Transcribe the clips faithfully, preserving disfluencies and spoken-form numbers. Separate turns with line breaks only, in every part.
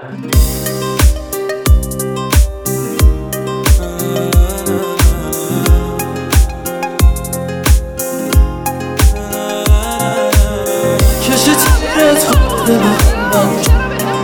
کش تیرت خورده به قلبم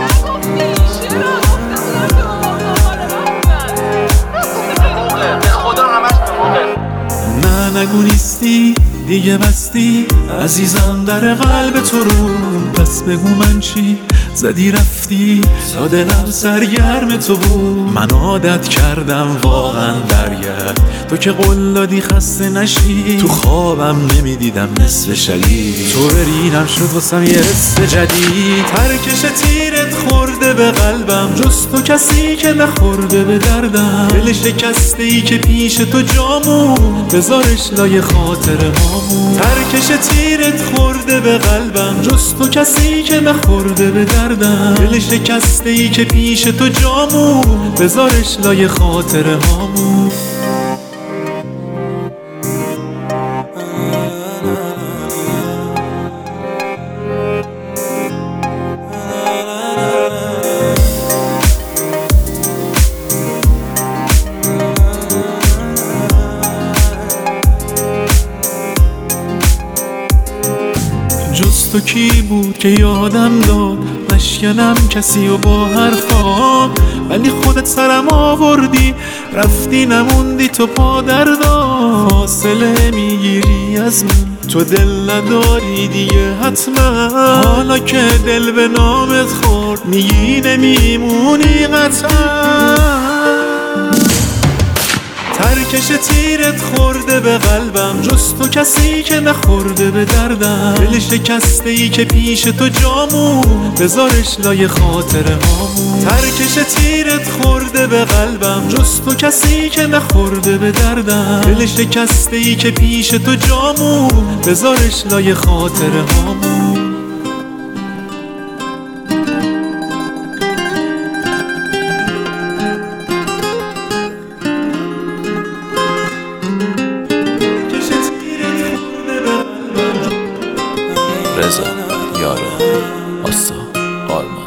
نه نگو نیستی دیگه بستی عزیزم در قلب تو رو. پس بگو من چی زدی رفتی تا دلم سرگرم تو بود. من عادت کردم واقعا برگرد، تو که قول دادی خسته نشی. تو خوابم نمیدیدم نصف شدید، تو برینم شد واسم یه حس جدید. ترکش تیرت خورده به قلبم، جز تو کسی که نخورده به دردم. دل شکسته ای که پیش تو جامون، بذارش لای خاطر هامون. ترکش تیرت خورده به قلبم، جز تو کسی که نخورده به دردم. دل شکسته ای که پیش تو جامون، بذارش لای خاطر هامون. جز تو کی بود که یادم داد نشکنم کسی و با حرفا. ولی خودت سرم آوردی رفتی نموندی تو پا دردا. فاصله میگیری از من تو دل نداری دیگه حتما. حالا که دل به نامت خورد میگی نمیمونی قطعا. ترکش تیرت خورده به قلبم، جز تو کسی که نخورده به دردم. دل شکسته ای که پیش تو جامون، بذارش لای خاطر هامون. ترکش تیرت خورده به قلبم، جز تو کسی که نخورده به دردم. دل شکسته ای که پیش تو جامون، بذارش لای خاطر هامون.
رضا یاره آسا آرمان.